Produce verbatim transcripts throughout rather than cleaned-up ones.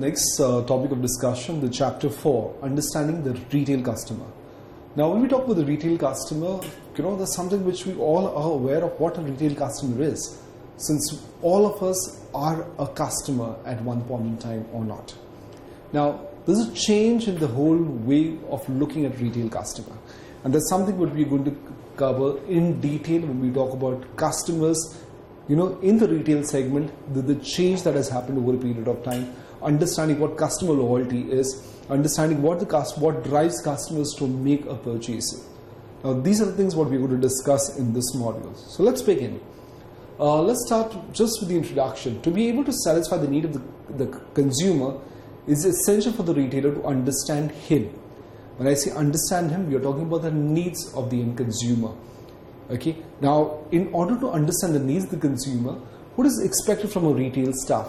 next uh, topic of discussion, the chapter four, understanding the retail customer. Now, when we talk about the retail customer, you know, there's something which we all are aware of what a retail customer is, since all of us are a customer at one point in time or not. Now, there's a change in the whole way of looking at retail customer, and that's something what we're going to cover in detail when we talk about customers. You know, in the retail segment, the, the change that has happened over a period of time, understanding what customer loyalty is, understanding what the cost, what drives customers to make a purchase. Now, these are the things what we're going to discuss in this module. So let's begin. Uh, let's start just with the introduction. To be able to satisfy the need of the, the consumer, is essential for the retailer to understand him. When I say understand him, we are talking about the needs of the end consumer. Okay. Now, in order to understand the needs of the consumer, what is expected from a retail staff?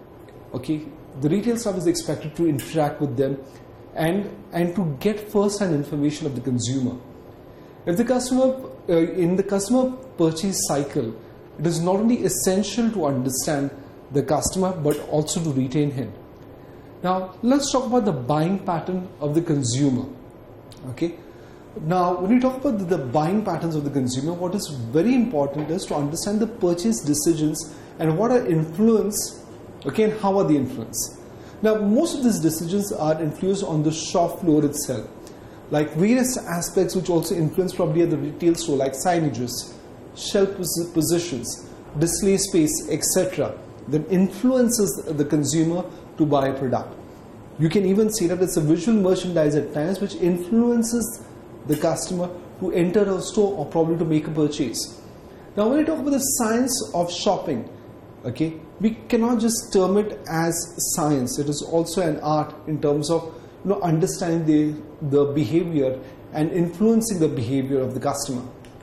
Okay, the retail staff is expected to interact with them and and to get first-hand information of the consumer. If the customer uh, in the customer purchase cycle, it is not only essential to understand the customer but also to retain him. Now, let's talk about the buying pattern of the consumer. Okay. Now, when we talk about the, the buying patterns of the consumer, what is very important is to understand the purchase decisions and what are influenced, okay, and how are they influenced. Now, most of these decisions are influenced on the shop floor itself, like various aspects which also influence probably at the retail store, like signages, shelf pos positions, display space, et cetera, that influences the consumer to buy a product. You can even see that it's a visual merchandise at times which influences the customer to enter a store or probably to make a purchase. Now, when we talk about the science of shopping, okay, we cannot just term it as science. It is also an art in terms of, you know, understanding the, the behavior and influencing the behavior of the customer.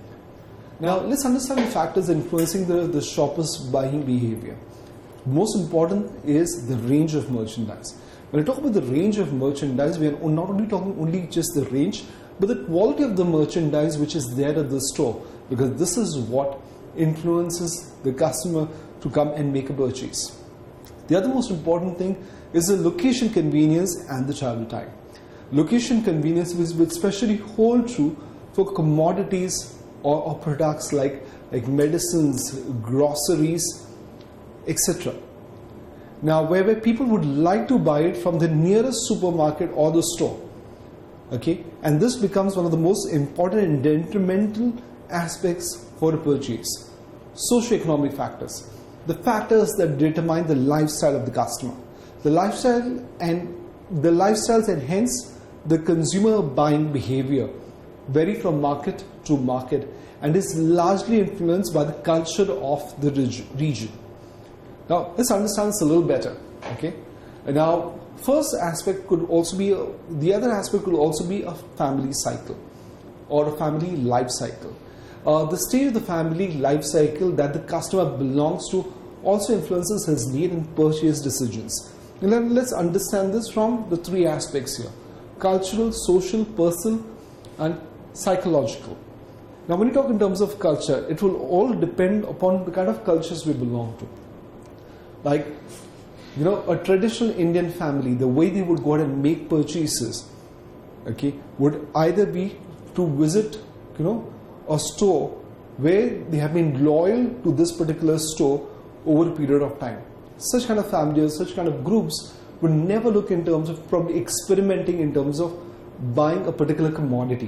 Now, let's understand the factors influencing the, the shopper's buying behavior. Most important is the range of merchandise. When I talk about the range of merchandise, we are not only talking only just the range, but the quality of the merchandise which is there at the store, because this is what influences the customer to come and make a purchase. The other most important thing is the location convenience and the travel time. Location convenience will especially hold true for commodities or, or products like, like medicines, groceries, et cetera. Now, where, where people would like to buy it from the nearest supermarket or the store. Okay, and this becomes one of the most important and detrimental aspects for a purchase. Socioeconomic factors, the factors that determine the lifestyle of the customer, the lifestyle and the lifestyles and hence the consumer buying behavior vary from market to market and is largely influenced by the culture of the region. Now, let's understand this a little better. Okay, and now. First aspect could also be, a, the other aspect could also be a family cycle or a family life cycle. Uh, the stage of the family life cycle that the customer belongs to also influences his need and purchase decisions. And then let's understand this from the three aspects here: cultural, social, personal, and psychological. Now, when you talk in terms of culture, it will all depend upon the kind of cultures we belong to. Like, you know, a traditional Indian family, the way they would go out and make purchases, okay, would either be to visit, you know, a store where they have been loyal to this particular store over a period of time. Such kind of families, such kind of groups would never look in terms of probably experimenting in terms of buying a particular commodity.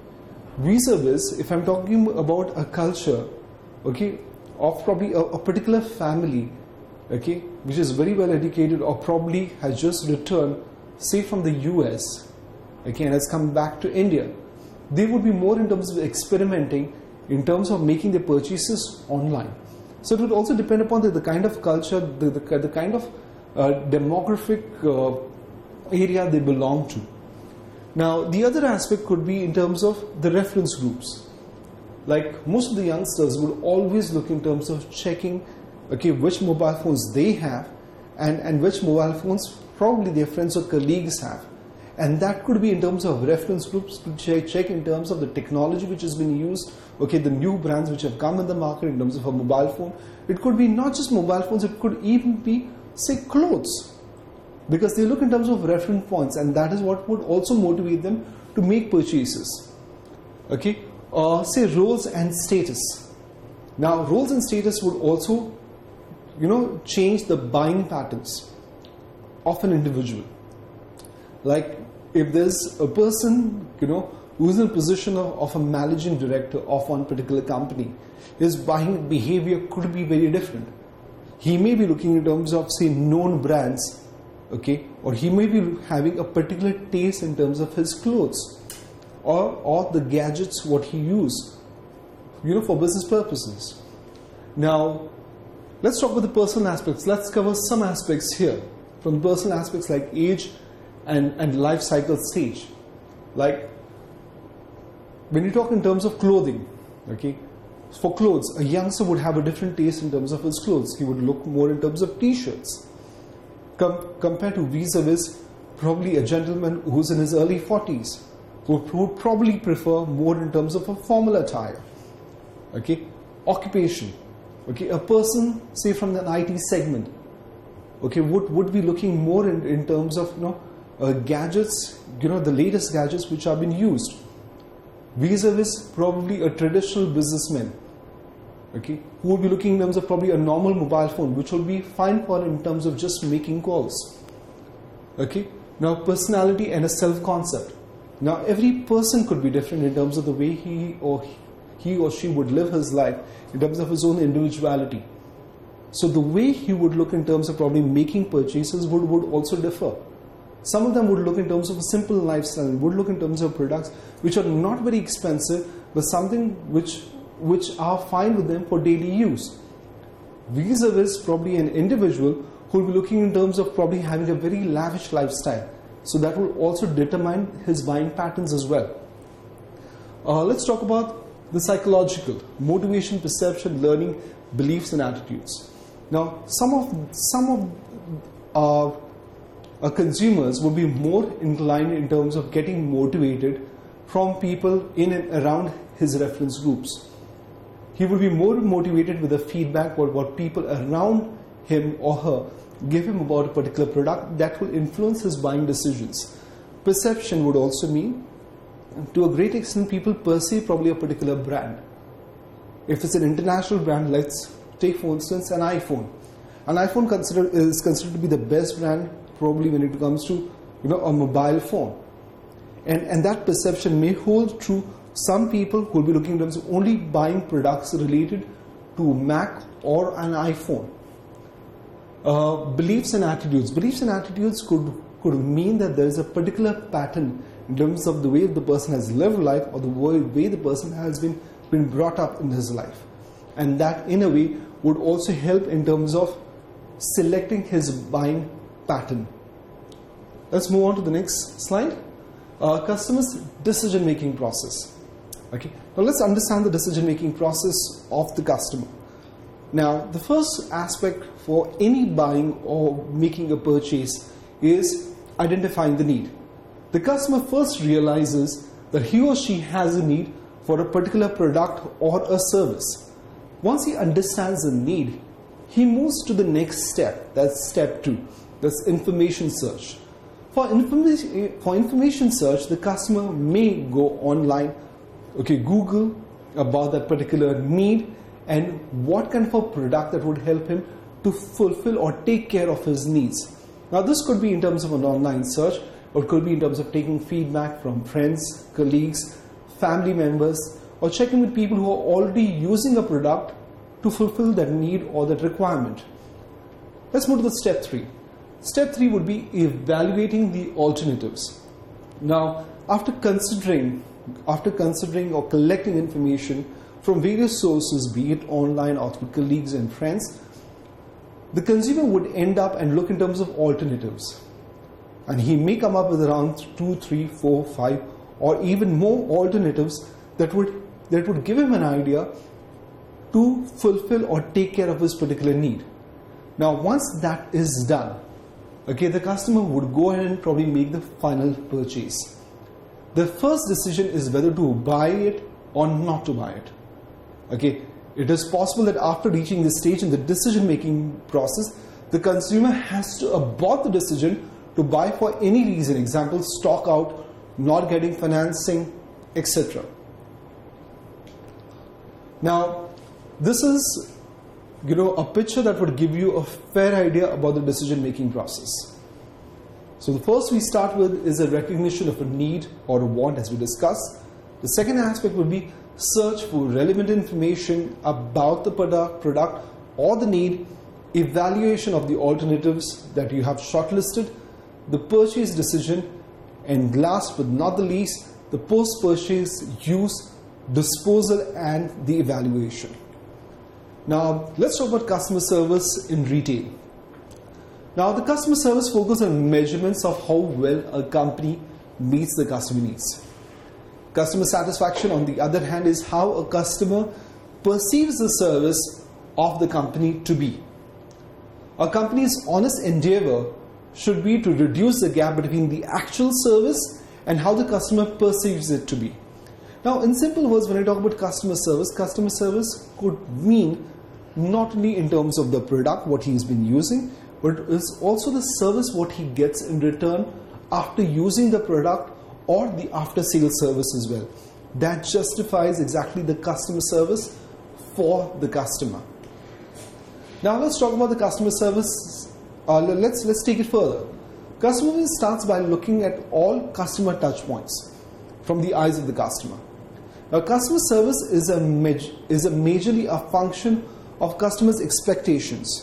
Vis-a-vis, if I'm talking about a culture, okay, of probably a, a particular family, okay, which is very well educated or probably has just returned, say from the U S, okay, and has come back to India, they would be more in terms of experimenting in terms of making their purchases online. So it would also depend upon the, the kind of culture, the, the, the kind of uh, demographic uh, area they belong to. Now, the other aspect could be in terms of the reference groups. Like most of the youngsters would always look in terms of checking, okay, which mobile phones they have and, and which mobile phones probably their friends or colleagues have. And that could be in terms of reference groups to check, check in terms of the technology which has been used, okay, the new brands which have come in the market in terms of a mobile phone. It could be not just mobile phones, it could even be, say, clothes. because they look in terms of reference points, and that is what would also motivate them to make purchases. Okay, uh, say roles and status. Now, roles and status would also, you know, change the buying patterns of an individual. Like if there's a person, you know, who is in a position of, of a managing director of one particular company, his buying behavior could be very different. He may be looking in terms of, say, known brands, okay, or he may be having a particular taste in terms of his clothes or, or the gadgets what he uses, you know, for business purposes. Now, let's talk about the personal aspects. Let's cover some aspects here. From personal aspects like age and, and life cycle stage. Like, when you talk in terms of clothing, okay, for clothes, a youngster would have a different taste in terms of his clothes. He would look more in terms of t-shirts. Com- compared to vis-a-vis, probably a gentleman who's in his early forties would, would probably prefer more in terms of a formal attire. Okay, occupation. Okay, a person, say from the I T segment, okay, would, would be looking more in, in terms of, you know, uh, gadgets, you know, the latest gadgets which have been used. Vis-a-vis probably a traditional businessman, okay, who would be looking in terms of probably a normal mobile phone, which will be fine for in terms of just making calls. Okay, now personality and a self-concept. Now every person could be different in terms of the way he or he or she would live his life in terms of his own individuality. So the way he would look in terms of probably making purchases would, would also differ. Some of them would look in terms of a simple lifestyle, would look in terms of products which are not very expensive, but something which which are fine with them for daily use. Vis-a-vis probably an individual who will be looking in terms of probably having a very lavish lifestyle. So that will also determine his buying patterns as well. Uh, let's talk about the psychological, motivation, perception, learning, beliefs and attitudes. Now, some of some of our uh, consumers will be more inclined in terms of getting motivated from people in and around his reference groups. He will be more motivated with the feedback or what people around him or her give him about a particular product that will influence his buying decisions. Perception would also mean, to a great extent, people perceive probably a particular brand. If it's an international brand, let's take for instance an iPhone. An iPhone consider, is considered to be the best brand probably when it comes to, you know, a mobile phone. And, and that perception may hold true. Some people will be looking in terms of only buying products related to Mac or an iPhone. Uh, beliefs and attitudes. Beliefs and attitudes could, could mean that there is a particular pattern in terms of the way the person has lived life or the way, way the person has been, been brought up in his life. And that in a way would also help in terms of selecting his buying pattern. Let's move on to the next slide. Uh, customers' decision-making process. Okay. Now let's understand the decision-making process of the customer. Now, the first aspect for any buying or making a purchase is identifying the need. The customer first realizes that he or she has a need for a particular product or a service. Once he understands the need, he moves to the next step. That's step two. That's information search. For information, for information search, the customer may go online, okay, Google about that particular need and what kind of a product that would help him to fulfill or take care of his needs. Now, this could be in terms of an online search, or it could be in terms of taking feedback from friends, colleagues, family members, or checking with people who are already using a product to fulfill that need or that requirement. Let's move to the step three. Step three would be evaluating the alternatives. Now, after considering, after considering or collecting information from various sources, be it online or through colleagues and friends, the consumer would end up and look in terms of alternatives. And he may come up with around two, three, four, five, or even more alternatives that would, that would give him an idea to fulfill or take care of his particular need. Now, once that is done, okay, the customer would go ahead and probably make the final purchase. The first decision is whether to buy it or not to buy it. Okay, it is possible that after reaching this stage in the decision-making process, the consumer has to abort the decision to buy for any reason, example, stock out, not getting financing, et cetera. Now, this is, you know, a picture that would give you a fair idea about the decision-making process. So the first we start with is a recognition of a need or a want, as we discussed. The second aspect would be search for relevant information about the product, product or the need, evaluation of the alternatives that you have shortlisted, the purchase decision, and last but not the least, the post-purchase use, disposal, and the evaluation. Now, let's talk about customer service in retail. Now, the customer service focuses on measurements of how well a company meets the customer needs. Customer satisfaction, on the other hand, is how a customer perceives the service of the company to be. A company's honest endeavor should be to reduce the gap between the actual service and how the customer perceives it to be. Now, in simple words, when I talk about customer service, customer service could mean not only in terms of the product, what he's been using, but it's also the service what he gets in return after using the product or the after sales service as well. That justifies exactly the customer service for the customer. Now let's talk about the customer service. Uh, let's let's take it further. Customer service starts by looking at all customer touch points from the eyes of the customer. Now, customer service is a major, is a majorly a function of customers' expectations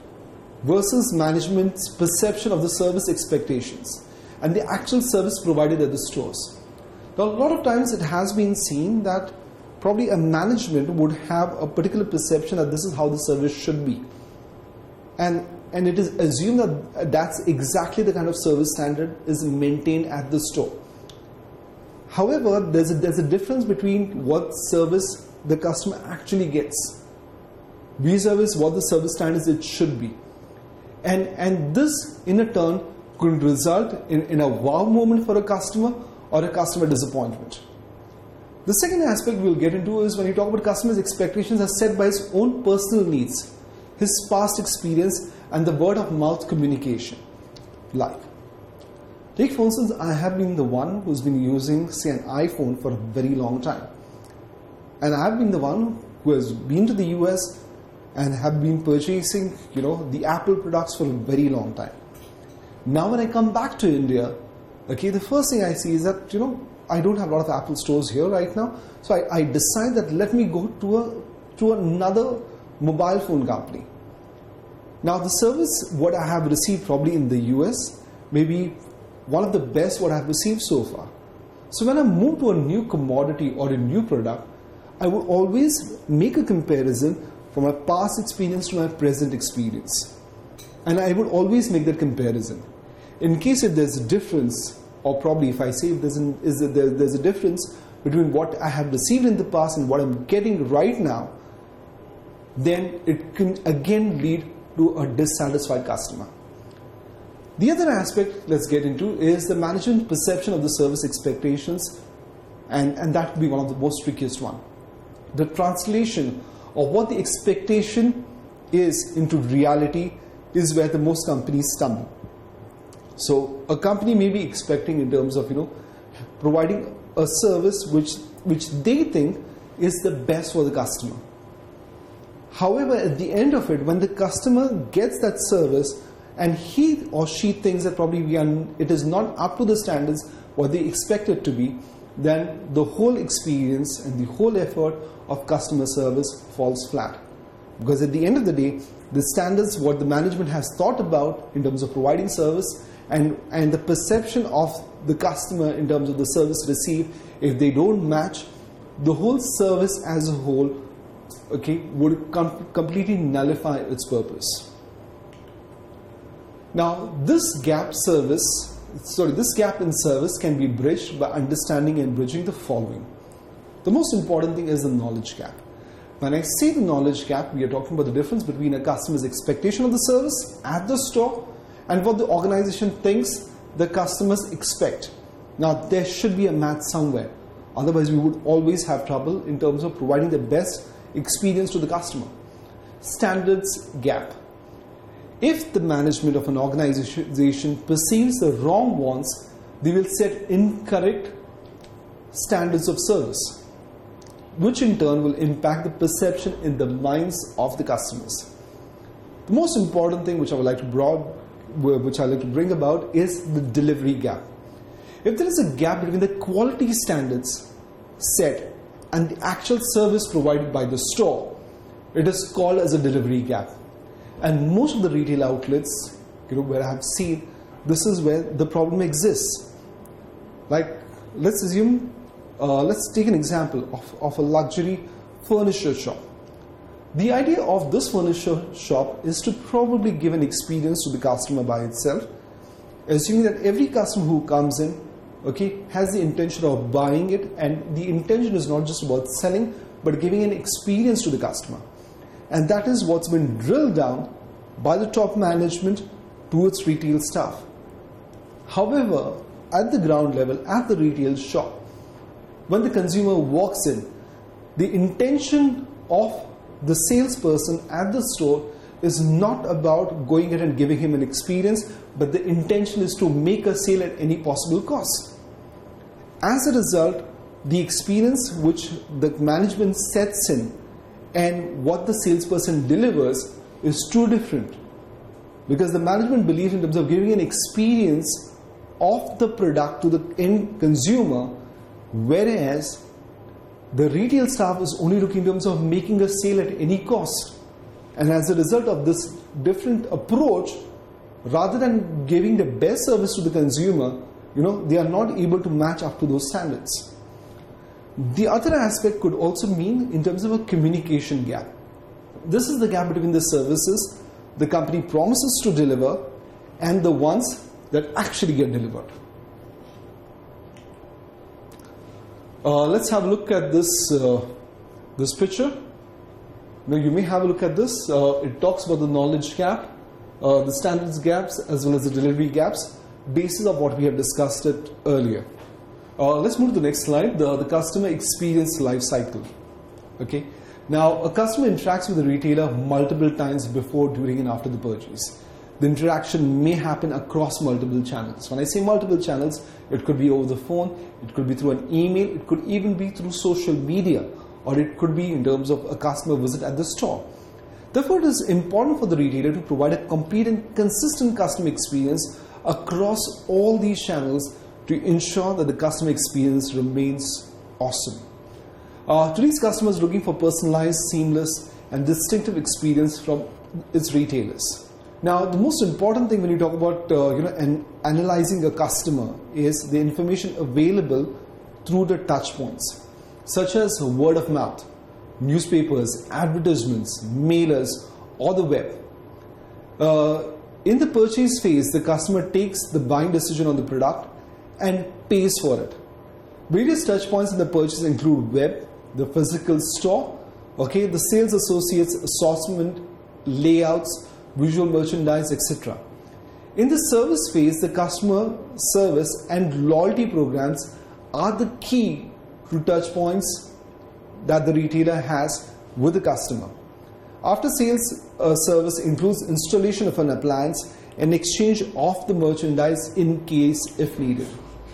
versus management's perception of the service expectations and the actual service provided at the stores. Now, a lot of times it has been seen that probably a management would have a particular perception that this is how the service should be. And, and it is assumed that that's exactly the kind of service standard is maintained at the store. However, there's a, there's a difference between what service the customer actually gets vis-a-vis what the service standards it should be. And, and this, in a turn, could result in, in a wow moment for a customer or a customer disappointment. The second aspect we'll get into is when you talk about customers' expectations are set by his own personal needs, his past experience, and the word of mouth communication. Like, take for instance, I have been the one who's been using, say, an iPhone for a very long time. And I have been the one who has been to the U S and have been purchasing, you know, the Apple products for a very long time. Now when I come back to India, okay, the first thing I see is that, you know, I don't have a lot of Apple stores here right now. So I, I decide that let me go to a to another mobile phone company. Now the service what I have received probably in the U S may be one of the best what I have received so far. So when I move to a new commodity or a new product, I will always make a comparison from my past experience to my present experience. And I would always make that comparison. In case if there's a difference, or probably if I say if there's, an, is there, there's a difference between what I have received in the past and what I'm getting right now, then it can again lead to a dissatisfied customer. The other aspect let's get into is the management perception of the service expectations, and, and that would be one of the most trickiest one. The translation of what the expectation is into reality is where the most companies stumble. So a company may be expecting in terms of, you know, providing a service which, which they think is the best for the customer. However, at the end of it, when the customer gets that service and he or she thinks that probably we are, it is not up to the standards what they expect it to be, then the whole experience and the whole effort of customer service falls flat. Because at the end of the day, the standards what the management has thought about in terms of providing service and, and the perception of the customer in terms of the service received, if they don't match, the whole service as a whole, okay, would com- completely nullify its purpose. Now, this gap service, sorry, this gap in service can be bridged by understanding and bridging the following. The most important thing is the knowledge gap. When I say the knowledge gap, we are talking about the difference between a customer's expectation of the service at the store and what the organization thinks the customers expect. Now, there should be a match somewhere. Otherwise, we would always have trouble in terms of providing the best experience to the customer. Standards gap. If the management of an organization perceives the wrong ones, they will set incorrect standards of service, which in turn will impact the perception in the minds of the customers. The most important thing which I would like to broad, which I like to bring about is the delivery gap. If there is a gap between the quality standards set and the actual service provided by the store, it is called as a delivery gap. And most of the retail outlets, you know, where I have seen, this is where the problem exists. Like, let's assume, uh, let's take an example of, of a luxury furniture shop. The idea of this furniture shop is to probably give an experience to the customer by itself, assuming that every customer who comes in, okay, has the intention of buying it, and the intention is not just about selling, but giving an experience to the customer. And that is what's been drilled down by the top management to its retail staff. However, at the ground level, at the retail shop, when the consumer walks in, the intention of the salesperson at the store is not about going ahead and giving him an experience, but the intention is to make a sale at any possible cost. As a result, the experience which the management sets in and what the salesperson delivers is too different, because the management believes in terms of giving an experience of the product to the end consumer, whereas the retail staff is only looking in terms of making a sale at any cost. And as a result of this different approach, rather than giving the best service to the consumer, you know, they are not able to match up to those standards. The other aspect could also mean in terms of a communication gap. This is the gap between the services the company promises to deliver and the ones that actually get delivered. Uh, let's have a look at this, uh, this picture. Now you may have a look at this. Uh, it talks about the knowledge gap, uh, the standards gaps, as well as the delivery gaps, basis of what we have discussed it earlier. Uh, let's move to the next slide, the, the customer experience life cycle. Okay. Now, a customer interacts with the retailer multiple times before, during, and after the purchase. The interaction may happen across multiple channels. When I say multiple channels, it could be over the phone, it could be through an email, it could even be through social media, or it could be in terms of a customer visit at the store. Therefore, it is important for the retailer to provide a complete and consistent customer experience across all these channels to ensure that the customer experience remains awesome. Uh, today's customers are looking for personalized, seamless, and distinctive experience from its retailers. Now, the most important thing when you talk about uh, you know, an analyzing a customer is the information available through the touch points, such as word of mouth, newspapers, advertisements, mailers, or the web. Uh, in the purchase phase, the customer takes the buying decision on the product and pays for it. Various touch points in the purchase include web, the physical store, okay, the sales associates, assortment, layouts, visual merchandise, et cetera. In the service phase, the customer service and loyalty programs are the key to touch points that the retailer has with the customer. After sales uh, service includes installation of an appliance and exchange of the merchandise in case if needed.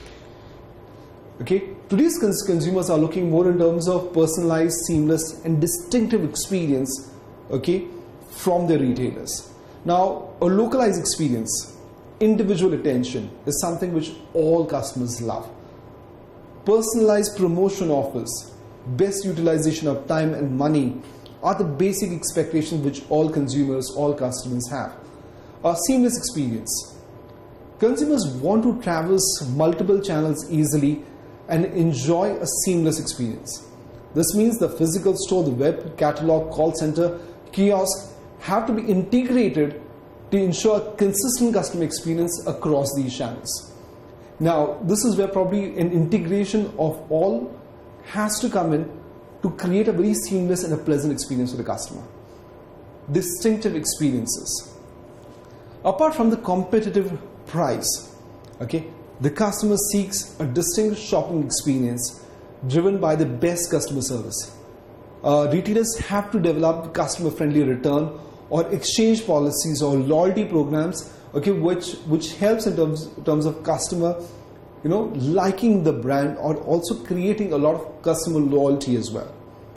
Okay, today's cons consumers are looking more in terms of personalized, seamless, and distinctive experience, okay, from their retailers. Now, a localized experience, individual attention is something which all customers love. Personalized promotion offers, best utilization of time and money are the basic expectations which all consumers, all customers have. A seamless experience. Consumers want to traverse multiple channels easily and enjoy a seamless experience. This means the physical store, the web, catalog, call center, kiosk have to be integrated to ensure a consistent customer experience across these channels. Now, this is where probably an integration of all has to come in to create a very seamless and a pleasant experience for the customer. Distinctive experiences. Apart from the competitive price, okay, the customer seeks a distinct shopping experience driven by the best customer service. Uh, retailers have to develop customer-friendly return or exchange policies or loyalty programs, okay, which which helps in terms in terms of customer, you know, liking the brand, or also creating a lot of customer loyalty as well.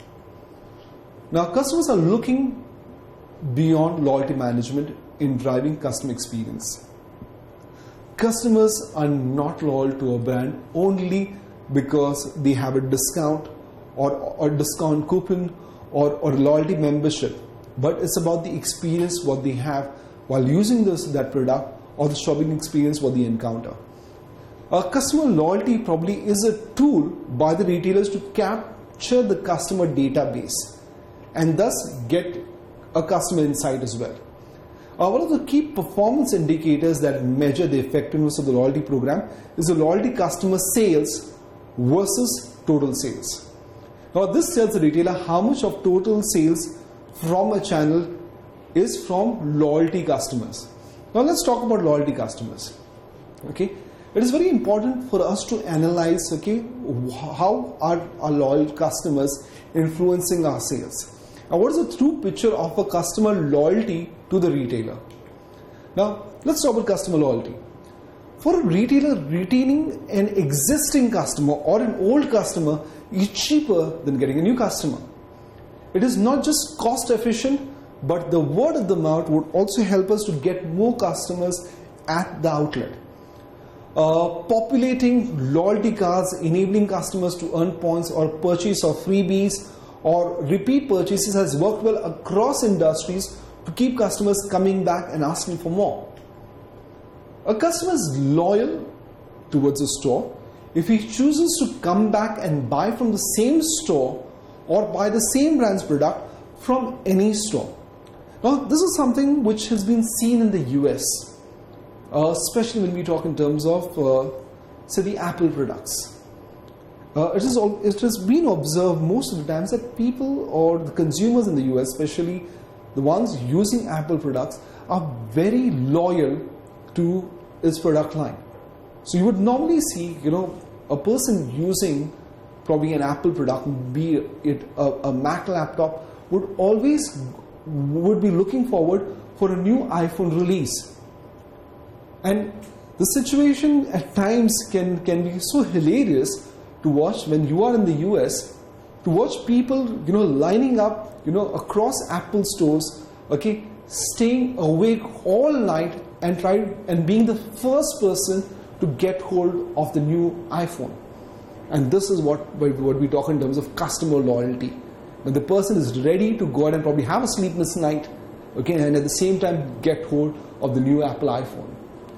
Now, customers are looking beyond loyalty management in driving customer experience. Customers are not loyal to a brand only because they have a discount or, or discount coupon or, or loyalty membership, but it's about the experience what they have while using this that product, or the shopping experience what they encounter. Uh, customer loyalty probably is a tool by the retailers to capture the customer database and thus get a customer insight as well. Uh, one of the key performance indicators that measure the effectiveness of the loyalty program is the loyalty customer sales versus total sales. Now, this tells the retailer how much of total sales from a channel is from loyalty customers. Now, let's talk about loyalty customers. Okay, it is very important for us to analyze, okay, how are our loyal customers influencing our sales. Now, what is the true picture of a customer loyalty to the retailer? Now, let's talk about customer loyalty. For a retailer, retaining an existing customer or an old customer is cheaper than getting a new customer. It is not just cost efficient, but the word of the mouth would also help us to get more customers at the outlet. Uh, populating loyalty cards, enabling customers to earn points or purchase of freebies or repeat purchases has worked well across industries to keep customers coming back and asking for more. A customer is loyal towards a store if he chooses to come back and buy from the same store or buy the same brand's product from any store. Now, this is something which has been seen in the U S, uh, especially when we talk in terms of, uh, say, the Apple products. Uh, it, is all, it has been observed most of the times that people or the consumers in the U S, especially the ones using Apple products, are very loyal to its product line. So you would normally see, you know, a person using probably an Apple product, be it a, a Mac laptop, would always would be looking forward for a new iPhone release. And the situation at times can, can be so hilarious to watch when you are in the U S, to watch people, you know, lining up, you know, across Apple stores, okay, staying awake all night and try and being the first person to get hold of the new iPhone. And this is what, what we talk in terms of customer loyalty. When the person is ready to go out and probably have a sleepless night, okay, and at the same time get hold of the new Apple iPhone.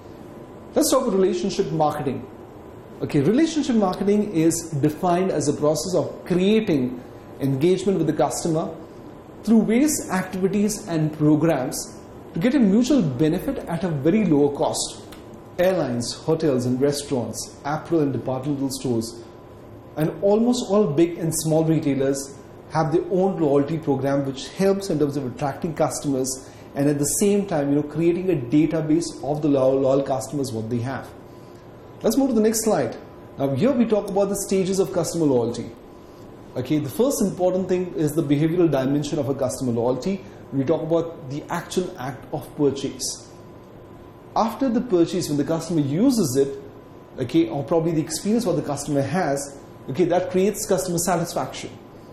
Let's talk about relationship marketing. Okay, relationship marketing is defined as a process of creating engagement with the customer through various activities and programs to get a mutual benefit at a very lower cost. Airlines, hotels and restaurants, apparel and departmental stores, and almost all big and small retailers have their own loyalty program which helps in terms of attracting customers and at the same time, you know, creating a database of the loyal, loyal customers what they have. Let's move to the next slide. Now here we talk about the stages of customer loyalty. Okay, the first important thing is the behavioral dimension of a customer loyalty. We talk about the actual act of purchase. After the purchase, when the customer uses it, okay, or probably the experience what the customer has, okay, that creates customer satisfaction.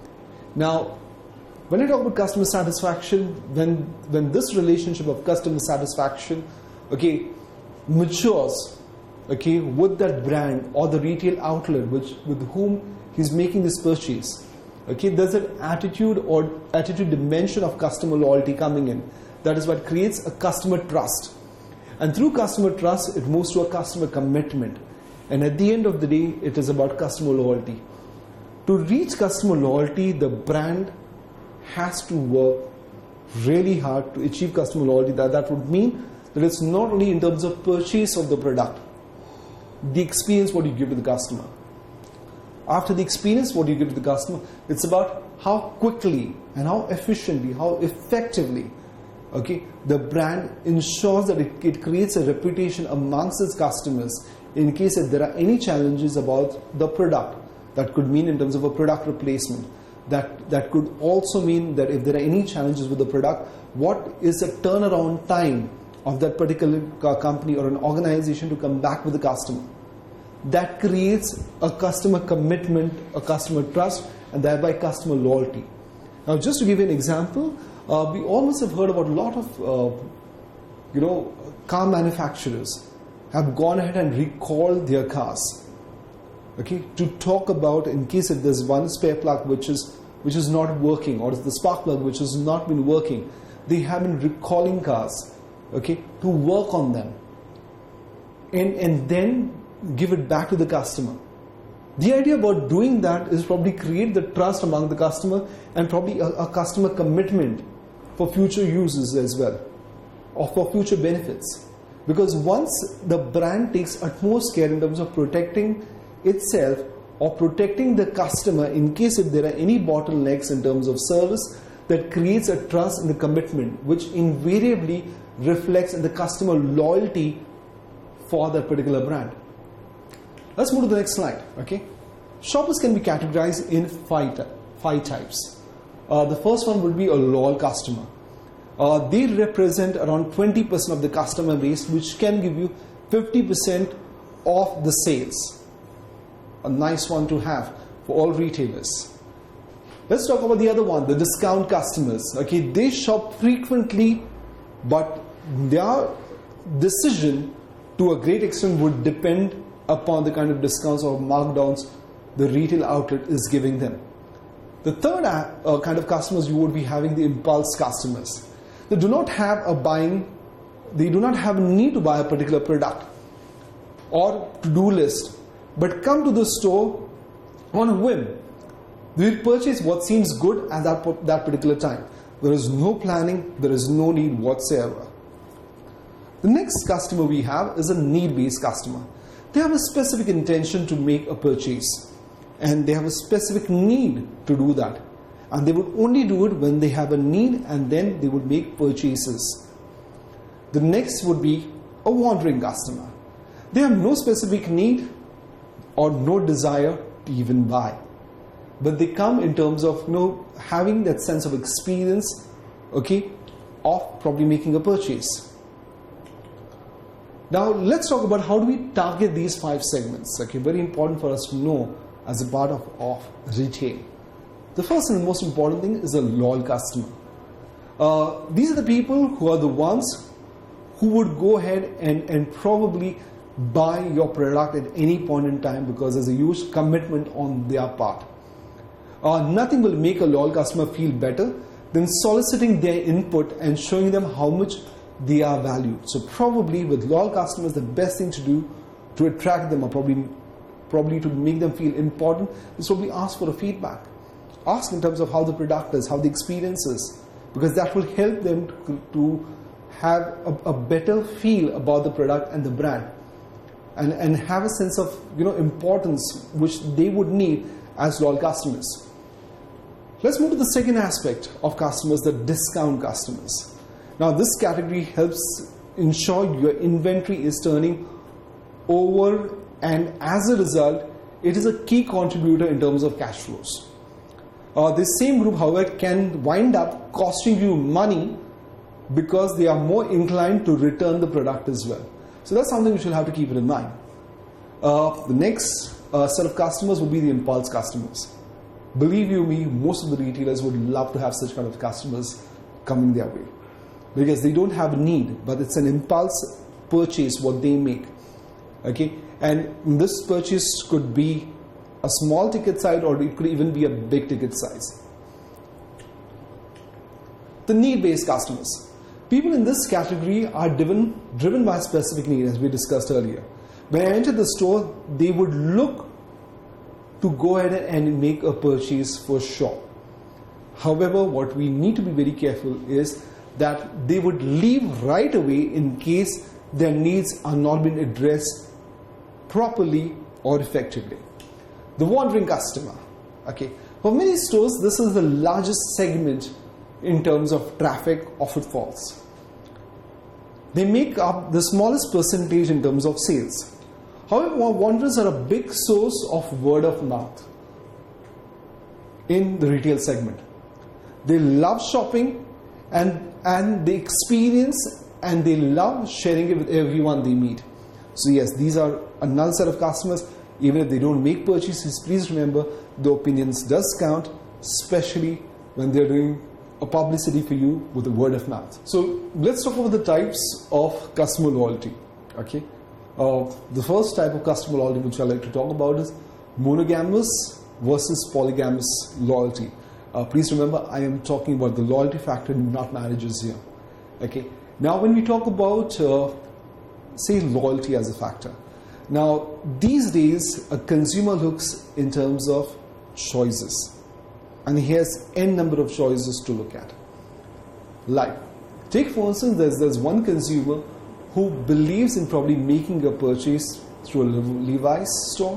Now, when I talk about customer satisfaction, when when this relationship of customer satisfaction, okay, matures, okay, with that brand or the retail outlet which with whom he's making this purchase, okay, there's an attitude or attitude dimension of customer loyalty coming in. That is what creates a customer trust, and through customer trust, it moves to a customer commitment, and at the end of the day, it is about customer loyalty. To reach customer loyalty, the brand has to work really hard to achieve customer loyalty. That, that would mean that it's not only in terms of purchase of the product, the experience what you give to the customer. After the experience what you give to the customer, it's about how quickly and how efficiently, how effectively, okay, the brand ensures that it, it creates a reputation amongst its customers in case if there are any challenges about the product. That could mean in terms of a product replacement. That, that could also mean that if there are any challenges with the product, what is the turnaround time of that particular company or an organization to come back with the customer. That creates a customer commitment, a customer trust, and thereby customer loyalty. Now, just to give you an example, uh, we all must have heard about a lot of uh, you know, car manufacturers have gone ahead and recalled their cars. Okay, to talk about in case if there's one spare plug which is which is not working, or the spark plug which has not been working, they have been recalling cars, okay, to work on them, and and then give it back to the customer. The idea about doing that is probably create the trust among the customer and probably a, a customer commitment for future uses as well, or for future benefits. Because once the brand takes utmost care in terms of protecting itself or protecting the customer in case if there are any bottlenecks in terms of service, that creates a trust and the commitment which invariably reflects in the customer loyalty for that particular brand. Let's move to the next slide. Okay, shoppers can be categorized in five, five types. Uh, the first one would be a loyal customer. Uh, they represent around twenty percent of the customer base, which can give you fifty percent of the sales. A nice one to have for all retailers. Let's talk about the other one, the discount customers. Okay, they shop frequently, but their decision to a great extent would depend upon the kind of discounts or markdowns the retail outlet is giving them. The third uh, kind of customers you would be having the impulse customers. They do not have a buying, they do not have a need to buy a particular product or to-do list, but come to the store on a whim. They will purchase what seems good at that, that particular time. There is no planning, there is no need whatsoever. The next customer we have is a need-based customer. They have a specific intention to make a purchase, and they have a specific need to do that. And they would only do it when they have a need, and then they would make purchases. The next would be a wandering customer. They have no specific need or no desire to even buy, but they come in terms of, you know, having that sense of experience, okay, of probably making a purchase. Now let's talk about how do we target these five segments. Okay, very important for us to know as a part of, of retail. The first and most important thing is a loyal customer. Uh, these are the people who are the ones who would go ahead and, and probably buy your product at any point in time because there's a huge commitment on their part. Uh, nothing will make a loyal customer feel better than soliciting their input and showing them how much they are valued. So probably with loyal customers, the best thing to do to attract them or probably, probably to make them feel important is probably ask for a feedback. Ask in terms of how the product is, how the experience is, because that will help them to, to have a, a better feel about the product and the brand, and, and have a sense of, you know, importance which they would need as loyal customers. Let's move to the second aspect of customers, the discount customers. Now this category helps ensure your inventory is turning over, and as a result, it is a key contributor in terms of cash flows. Uh, this same group, however, can wind up costing you money because they are more inclined to return the product as well. So that's something which you'll have to keep it in mind. Uh, the next uh, set of customers will be the impulse customers. Believe you me, most of the retailers would love to have such kind of customers coming their way, because they don't have a need, but it's an impulse purchase what they make. Okay, and this purchase could be a small ticket size, or it could even be a big ticket size. The need-based customers. People in this category are driven, driven by a specific need, as we discussed earlier. When I enter the store, they would look to go ahead and make a purchase for sure. However, what we need to be very careful is that they would leave right away in case their needs are not being addressed properly or effectively. The wandering customer. Okay, for many stores, this is the largest segment in terms of traffic or footfalls. They make up the smallest percentage in terms of sales. However, wanderers are a big source of word of mouth. in the retail segment. They love shopping and, and they experience and they love sharing it with everyone they meet. So yes, these are another set of customers. Even if they don't make purchases, please remember the opinions does count, especially when they're doing a publicity for you with the word of mouth. So let's talk about the types of customer loyalty. Okay, uh, the first type of customer loyalty which I like to talk about is monogamous versus polygamous loyalty. Uh, please remember, I am talking about the loyalty factor, not marriages here. Okay. Now, when we talk about uh, say loyalty as a factor, now these days a consumer looks in terms of choices, and he has n number of choices to look at. Like, take for instance, there's, there's one consumer who believes in probably making a purchase through a Levi's store,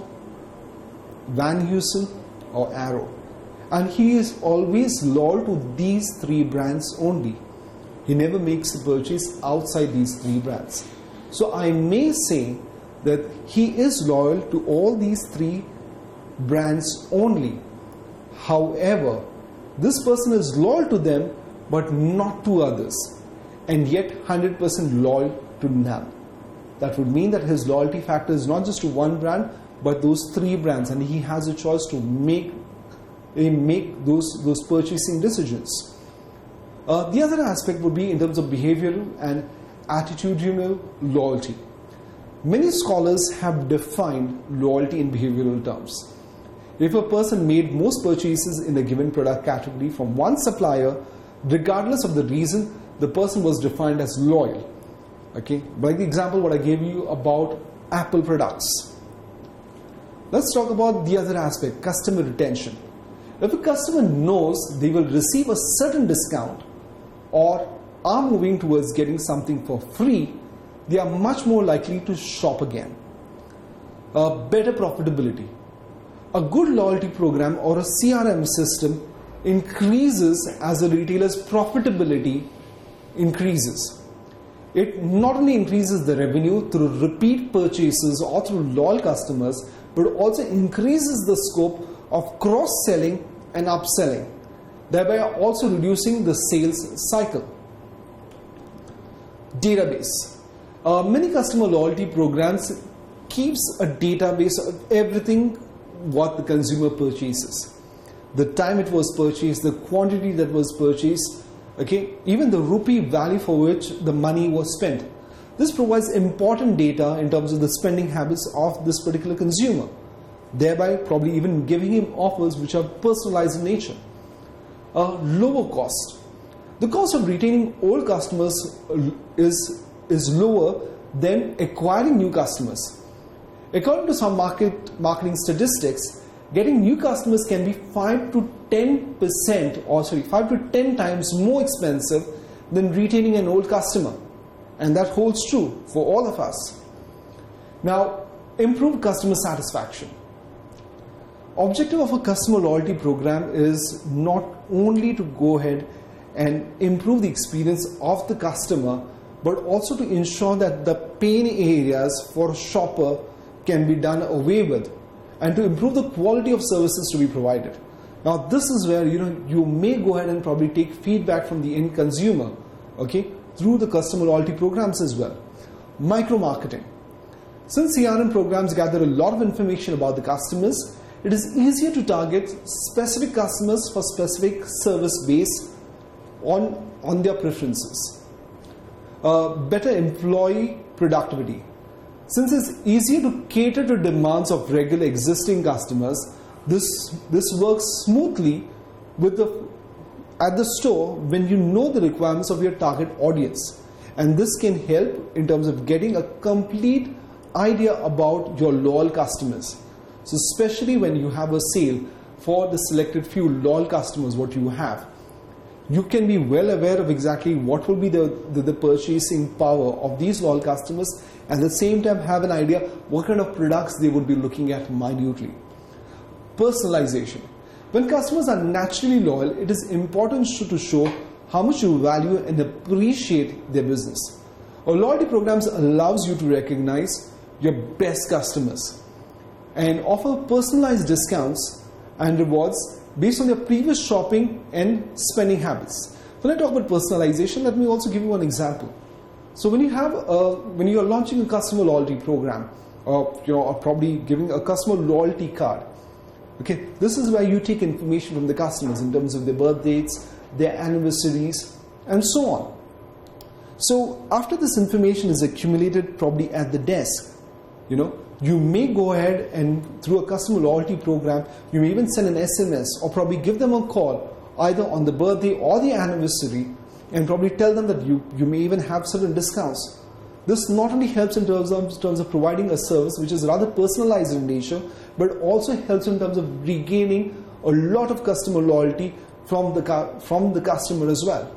Van Heusen or Arrow, and he is always loyal to these three brands only. He never makes a purchase outside these three brands. So I may say that he is loyal to all these three brands only. However, this person is loyal to them but not to others, and yet one hundred percent loyal to none. That would mean that his loyalty factor is not just to one brand but those three brands, and he has a choice to make, make those, those purchasing decisions. Uh, the other aspect would be in terms of behavioral and attitudinal loyalty. Many scholars have defined loyalty in behavioral terms. If a person made most purchases in a given product category from one supplier, regardless of the reason, the person was defined as loyal. Okay, like the example what I gave you about Apple products. Let's talk about the other aspect, customer retention. If a customer knows they will receive a certain discount or are moving towards getting something for free, they are much more likely to shop again. Uh, better profitability. A good loyalty program or a C R M system increases as a retailer's profitability increases. It not only increases the revenue through repeat purchases or through loyal customers, but also increases the scope of cross-selling and upselling, thereby also reducing the sales cycle. Database. Uh, many customer loyalty programs keeps a database of everything what the consumer purchases. The time it was purchased, the quantity that was purchased, okay, even the rupee value for which the money was spent. This provides important data in terms of the spending habits of this particular consumer, thereby probably even giving him offers which are personalized in nature. Uh, lower cost. The cost of retaining old customers is, is lower than acquiring new customers. According to some market marketing statistics, getting new customers can be five to ten percent or sorry, five to ten times more expensive than retaining an old customer. And that holds true for all of us. Now, improve customer satisfaction. Objective of a customer loyalty program is not only to go ahead and improve the experience of the customer, but also to ensure that the pain areas for a shopper can be done away with, and to improve the quality of services to be provided. Now, this is where you know you may go ahead and probably take feedback from the end consumer, okay, through the customer loyalty programs as well. Micro marketing. Since C R M programs gather a lot of information about the customers, it is easier to target specific customers for specific service based on, on their preferences. Uh, better employee productivity. Since it's easier to cater to demands of regular existing customers, this, this works smoothly with the, at the store when you know the requirements of your target audience. And this can help in terms of getting a complete idea about your loyal customers. So especially when you have a sale for the selected few loyal customers what you have, you can be well aware of exactly what will be the, the, the purchasing power of these loyal customers, and at the same time have an idea what kind of products they would be looking at minutely. Personalization. When customers are naturally loyal, it is important to show how much you value and appreciate their business. Our loyalty programs allows you to recognize your best customers and offer personalized discounts and rewards based on their previous shopping and spending habits. When I talk about personalization, let me also give you one example. So when you have a, when you are launching a customer loyalty program, or you know, or probably giving a customer loyalty card, okay, this is where you take information from the customers in terms of their birth dates, their anniversaries, and so on. So after this information is accumulated probably at the desk, you know, you may go ahead and through a customer loyalty program, you may even send an S M S or probably give them a call either on the birthday or the anniversary and probably tell them that you, you may even have certain discounts. This not only helps in terms of, in terms of providing a service which is rather personalized in nature, but also helps in terms of regaining a lot of customer loyalty from the, from the customer as well.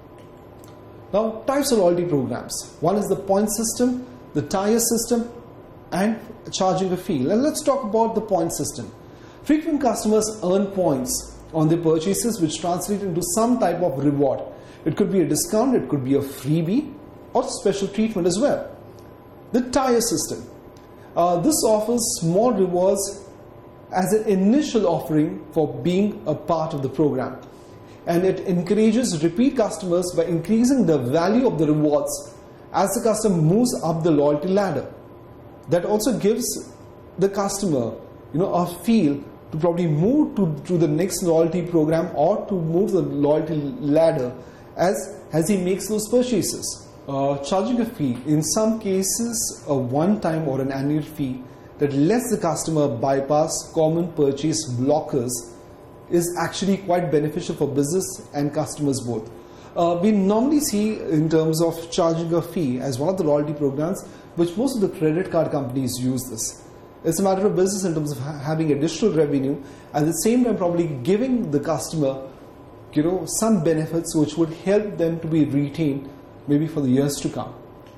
Now, types of loyalty programs. One is the point system, the tier system, and charging a fee. And let's talk about the point system. Frequent customers earn points on their purchases which translate into some type of reward. It could be a discount, it could be a freebie, or special treatment as well. The tier system. Uh, this offers small rewards as an initial offering for being a part of the program. And it encourages repeat customers by increasing the value of the rewards as the customer moves up the loyalty ladder. That also gives the customer, you know, a feel to probably move to, to the next loyalty program or to move the loyalty ladder as, as he makes those purchases. Uh, charging a fee, in some cases a one-time or an annual fee that lets the customer bypass common purchase blockers, is actually quite beneficial for business and customers both. Uh, we normally see in terms of charging a fee as one of the loyalty programs which most of the credit card companies use this. It's a matter of business in terms of ha having additional revenue, at the same time probably giving the customer, you know, some benefits which would help them to be retained maybe for the years to come.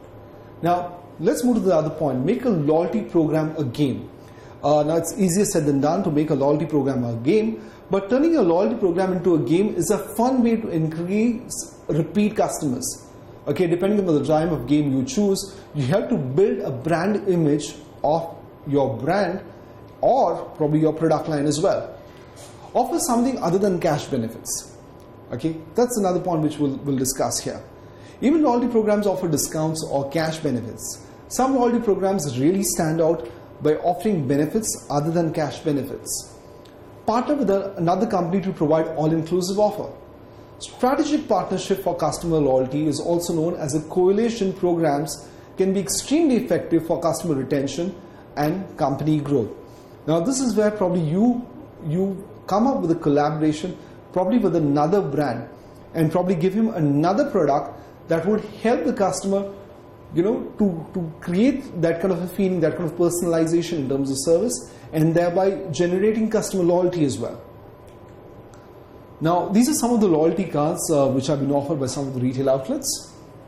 Now, let's move to the other point. Make a loyalty program a game. Uh, now, it's easier said than done to make a loyalty program a game, but turning a loyalty program into a game is a fun way to increase repeat customers. Okay, depending on the time of game you choose, you have to build a brand image of your brand or probably your product line as well. Offer something other than cash benefits. Okay, that's another point which we'll, we'll discuss here. Even loyalty programs offer discounts or cash benefits. Some loyalty programs really stand out by offering benefits other than cash benefits. Partner with a, another company to provide all-inclusive offer. Strategic partnership for customer loyalty is also known as a coalition programs, can be extremely effective for customer retention and company growth. Now this is where probably you, you come up with a collaboration probably with another brand and probably give him another product that would help the customer, you know, to, to create that kind of a feeling, that kind of personalization in terms of service, and thereby generating customer loyalty as well. Now, these are some of the loyalty cards uh, which have been offered by some of the retail outlets.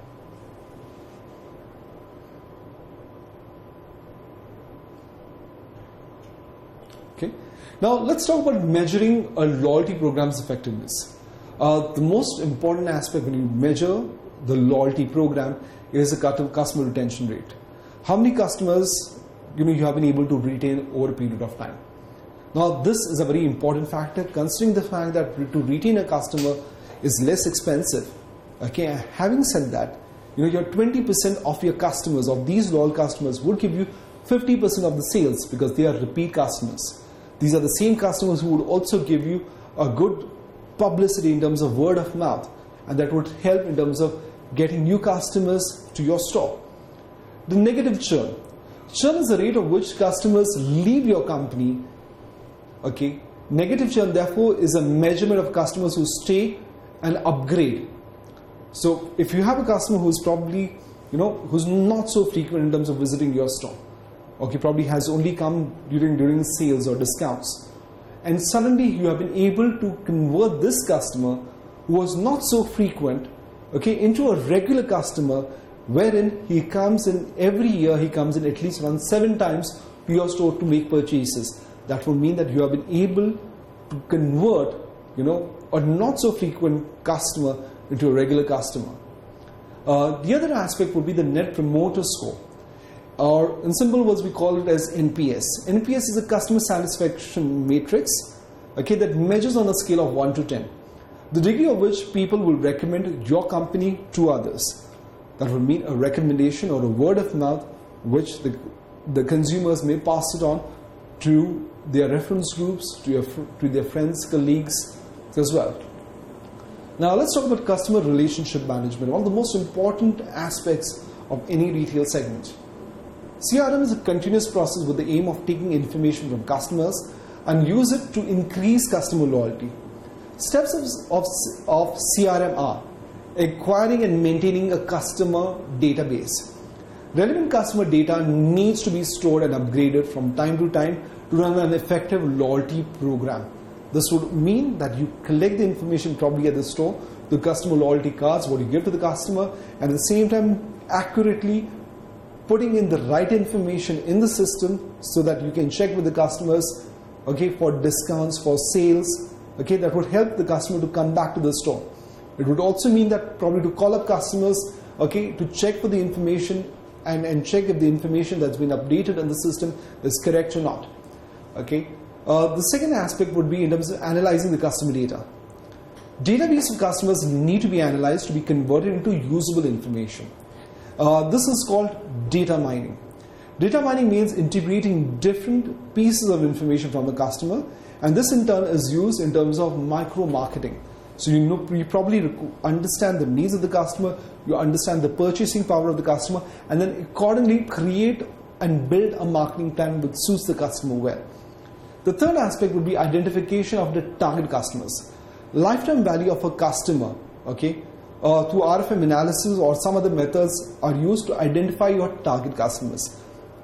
Okay. Now, let's talk about measuring a loyalty program's effectiveness. Uh, the most important aspect when you measure the loyalty program is the customer retention rate. How many customers, you know, you have been able to retain over a period of time. Now this is a very important factor, considering the fact that to retain a customer is less expensive. Okay, having said that, you know, your twenty percent of your customers, of these loyal customers, would give you fifty percent of the sales because they are repeat customers. These are the same customers who would also give you a good publicity in terms of word of mouth, and that would help in terms of getting new customers to your store. The negative churn. Churn is the rate of which customers leave your company. Okay, negative churn therefore is a measurement of customers who stay and upgrade. So if you have a customer who's probably, you know, who's not so frequent in terms of visiting your store, okay, probably has only come during during sales or discounts, and suddenly you have been able to convert this customer who was not so frequent, okay, into a regular customer, wherein he comes in every year, he comes in at least around seven times to your store to make purchases. That would mean that you have been able to convert, you know, a not so frequent customer into a regular customer. Uh, the other aspect would be the Net Promoter Score, or in simple words we call it as N P S. N P S is a customer satisfaction matrix okay, that measures on a scale of one to ten the degree of which people will recommend your company to others. That would mean a recommendation or a word of mouth which the, the consumers may pass it on to their reference groups, to, your, to their friends, colleagues as well. Now let's talk about customer relationship management, one of the most important aspects of any retail segment. C R M is a continuous process with the aim of taking information from customers and use it to increase customer loyalty. Steps of, of, of C R M are acquiring and maintaining a customer database. Relevant customer data needs to be stored and upgraded from time to time to run an effective loyalty program. This would mean that you collect the information probably at the store, the customer loyalty cards, what you give to the customer, and at the same time accurately putting in the right information in the system so that you can check with the customers, okay, for discounts, for sales, okay, that would help the customer to come back to the store. It would also mean that probably to call up customers, okay, to check for the information and, and check if the information that's been updated in the system is correct or not. Okay. Uh, the second aspect would be in terms of analyzing the customer data. Database of customers need to be analyzed to be converted into usable information. Uh, this is called data mining. Data mining means integrating different pieces of information from the customer, and this in turn is used in terms of micro marketing. So you know, you probably understand the needs of the customer, you understand the purchasing power of the customer, and then accordingly create and build a marketing plan which suits the customer well. The third aspect would be identification of the target customers. Lifetime value of a customer, okay, uh, through R F M analysis or some other methods are used to identify your target customers.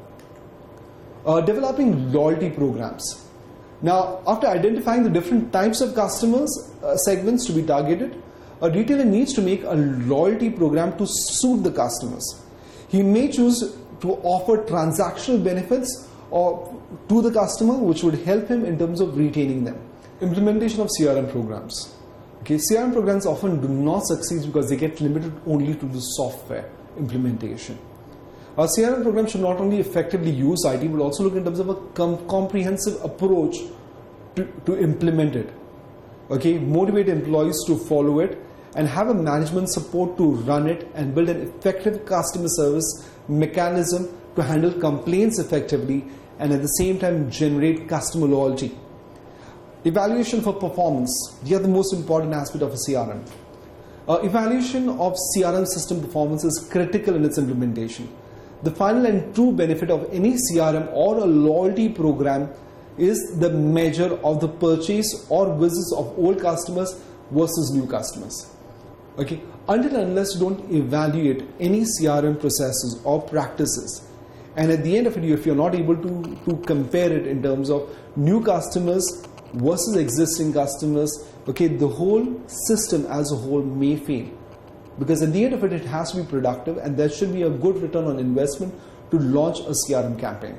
Uh, developing loyalty programs. Now, after identifying the different types of customers, uh, segments to be targeted, a retailer needs to make a loyalty program to suit the customers. He may choose to offer transactional benefits or to the customer which would help him in terms of retaining them. Implementation of C R M programs. Okay, C R M programs often do not succeed because they get limited only to the software implementation. Our C R M program should not only effectively use I T but also look in terms of a com comprehensive approach to, to implement it. Okay, motivate employees to follow it and have a management support to run it and build an effective customer service mechanism to handle complaints effectively and at the same time generate customer loyalty. Evaluation for performance. The other most important aspect of a C R M. Uh, evaluation of C R M system performance is critical in its implementation. The final and true benefit of any C R M or a loyalty program is the measure of the purchase or visits of old customers versus new customers. Okay, until and unless you don't evaluate any C R M processes or practices, and at the end of it, if you're not able to, to compare it in terms of new customers versus existing customers, okay, the whole system as a whole may fail. Because at the end of it, it has to be productive and there should be a good return on investment to launch a C R M campaign.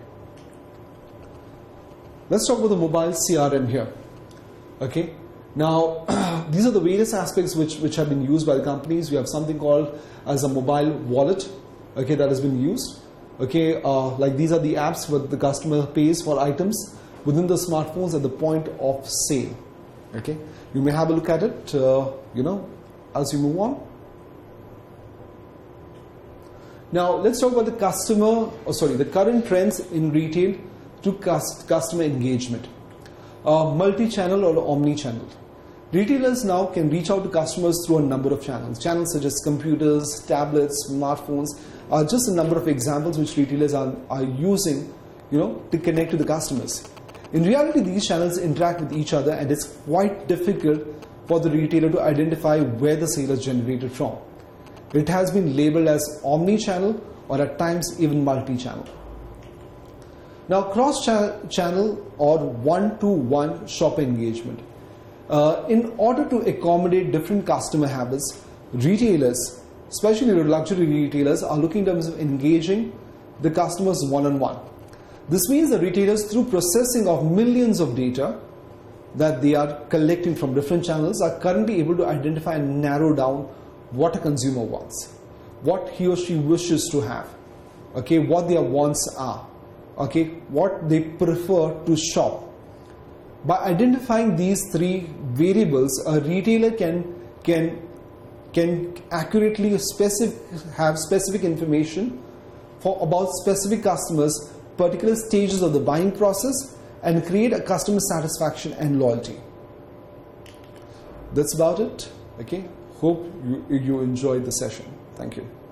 Let's talk about the mobile C R M here. Okay. Now, these are the various aspects which, which have been used by the companies. We have something called as a mobile wallet, okay, that has been used. Okay, uh, like these are the apps where the customer pays for items within the smartphones at the point of sale. Okay, you may have a look at it, uh, you know, as you move on. Now, let's talk about the customer, oh, sorry, the current trends in retail to customer engagement. Uh, multi-channel or omni-channel. Retailers now can reach out to customers through a number of channels. Channels such as computers, tablets, smartphones are just a number of examples which retailers are, are using, you know, to connect to the customers. In reality, these channels interact with each other and it's quite difficult for the retailer to identify where the sale is generated from. It has been labeled as omni-channel or at times even multi-channel. Now, cross-channel or one-to-one shopper engagement. Uh, in order to accommodate different customer habits, retailers, especially the luxury retailers, are looking in terms of engaging the customers one-on-one. This means that retailers, through processing of millions of data that they are collecting from different channels, are currently able to identify and narrow down what a consumer wants, what he or she wishes to have, okay, what their wants are, okay, what they prefer to shop. By identifying these three variables, a retailer can can can accurately specific, have specific information for about specific customers, particular stages of the buying process, and create a customer satisfaction and loyalty. That's about it. Okay. Hope you, you enjoyed the session. Thank you.